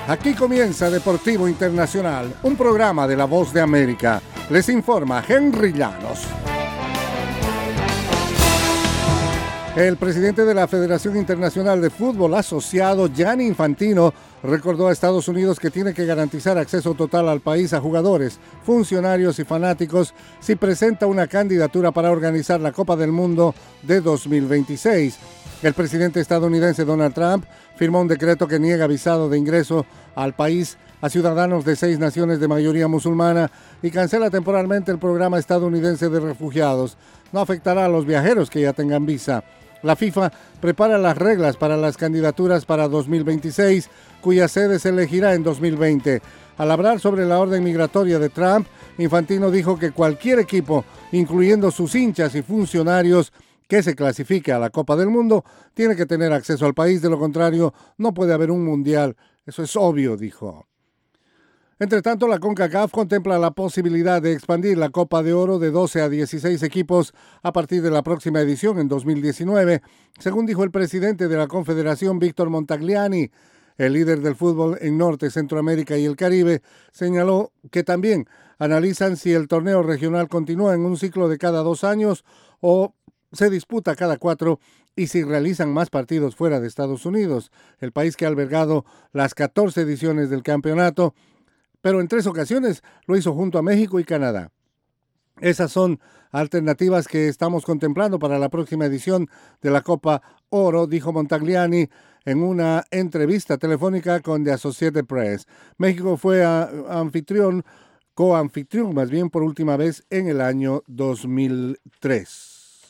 Aquí comienza Deportivo Internacional, un programa de La Voz de América. Les informa Henry Llanos. El presidente de la Federación Internacional de Fútbol Asociado, Gianni Infantino, recordó a Estados Unidos que tiene que garantizar acceso total al país a jugadores, funcionarios y fanáticos si presenta una candidatura para organizar la Copa del Mundo de 2026. El presidente estadounidense Donald Trump firmó un decreto que niega visado de ingreso al país a ciudadanos de 6 naciones de mayoría musulmana y cancela temporalmente el programa estadounidense de refugiados. No afectará a los viajeros que ya tengan visa. La FIFA prepara las reglas para las candidaturas para 2026, cuya sede se elegirá en 2020. Al hablar sobre la orden migratoria de Trump, Infantino dijo que cualquier equipo, incluyendo sus hinchas y funcionarios, que se clasifique a la Copa del Mundo, tiene que tener acceso al país, de lo contrario no puede haber un mundial. Eso es obvio, dijo. Entre tanto, la CONCACAF contempla la posibilidad de expandir la Copa de Oro de 12 a 16 equipos a partir de la próxima edición en 2019, según dijo el presidente de la Confederación, Víctor Montagliani. El líder del fútbol en Norte, Centroamérica y el Caribe señaló que también analizan si el torneo regional continúa en un ciclo de cada 2 años o se disputa cada 4 y si realizan más partidos fuera de Estados Unidos, el país que ha albergado las 14 ediciones del campeonato, pero en 3 ocasiones lo hizo junto a México y Canadá. Esas son alternativas que estamos contemplando para la próxima edición de la Copa Oro, dijo Montagliani en una entrevista telefónica con The Associated Press. México fue coanfitrión más bien por última vez en el año 2003.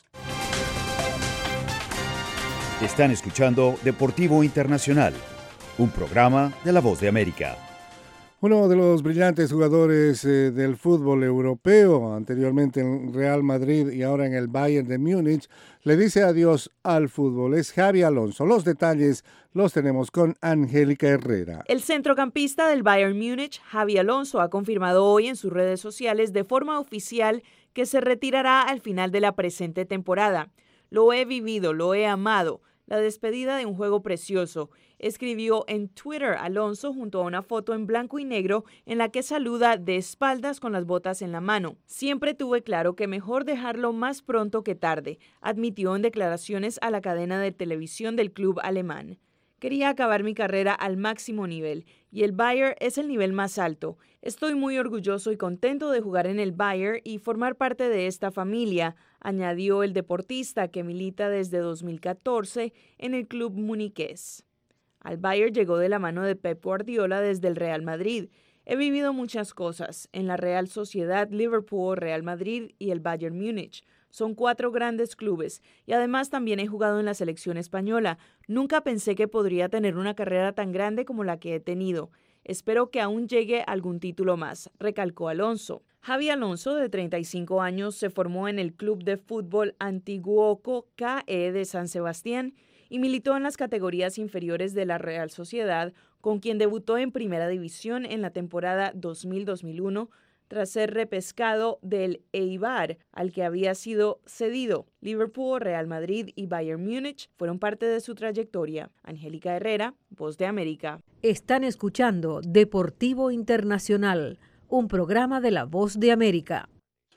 Están escuchando Deportivo Internacional, un programa de La Voz de América. Uno de los brillantes jugadores del fútbol europeo, anteriormente en Real Madrid y ahora en el Bayern de Múnich, le dice adiós al fútbol. Es Xabi Alonso. Los detalles los tenemos con Angélica Herrera. El centrocampista del Bayern Múnich, Xabi Alonso, ha confirmado hoy en sus redes sociales de forma oficial que se retirará al final de la presente temporada. Lo he vivido, lo he amado. La despedida de un juego precioso, escribió en Twitter Alonso junto a una foto en blanco y negro en la que saluda de espaldas con las botas en la mano. Siempre tuve claro que mejor dejarlo más pronto que tarde, admitió en declaraciones a la cadena de televisión del club alemán. Quería acabar mi carrera al máximo nivel y el Bayern es el nivel más alto. Estoy muy orgulloso y contento de jugar en el Bayern y formar parte de esta familia, añadió el deportista que milita desde 2014 en el club muniqués. Al Bayern llegó de la mano de Pep Guardiola desde el Real Madrid. He vivido muchas cosas en la Real Sociedad, Liverpool, Real Madrid y el Bayern Múnich. Son 4 grandes clubes y además también he jugado en la selección española. Nunca pensé que podría tener una carrera tan grande como la que he tenido. Espero que aún llegue algún título más, recalcó Alonso. Xabi Alonso, de 35 años, se formó en el club de fútbol Antiguoco KE de San Sebastián y militó en las categorías inferiores de la Real Sociedad, con quien debutó en Primera División en la temporada 2000-2001, tras ser repescado del Eibar, al que había sido cedido. Liverpool, Real Madrid y Bayern Múnich fueron parte de su trayectoria. Angélica Herrera, Voz de América. Están escuchando Deportivo Internacional, un programa de La Voz de América.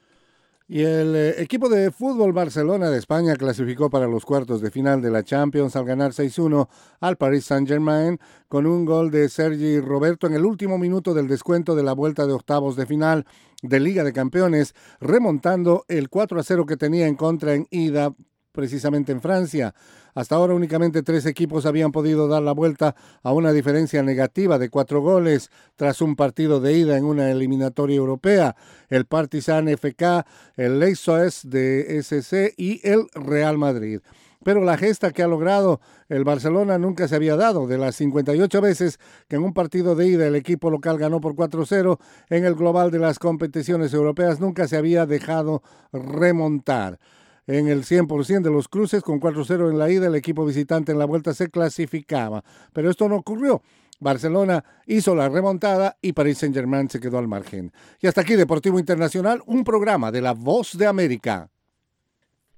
Y el equipo de fútbol Barcelona de España clasificó para los cuartos de final de la Champions al ganar 6-1 al Paris Saint-Germain con un gol de Sergi Roberto en el último minuto del descuento de la vuelta de octavos de final de Liga de Campeones, remontando el 4-0 que tenía en contra en ida precisamente en Francia. Hasta ahora únicamente 3 equipos habían podido dar la vuelta a una diferencia negativa de 4 goles tras un partido de ida en una eliminatoria europea: el Partizan FK, el Leipzig de SC y el Real Madrid. Pero la gesta que ha logrado el Barcelona nunca se había dado. De las 58 veces que en un partido de ida el equipo local ganó por 4-0, en el global de las competiciones europeas nunca se había dejado remontar. En el 100% de los cruces, con 4-0 en la ida, el equipo visitante en la vuelta se clasificaba. Pero esto no ocurrió. Barcelona hizo la remontada y Paris Saint-Germain se quedó al margen. Y hasta aquí Deportivo Internacional, un programa de La Voz de América.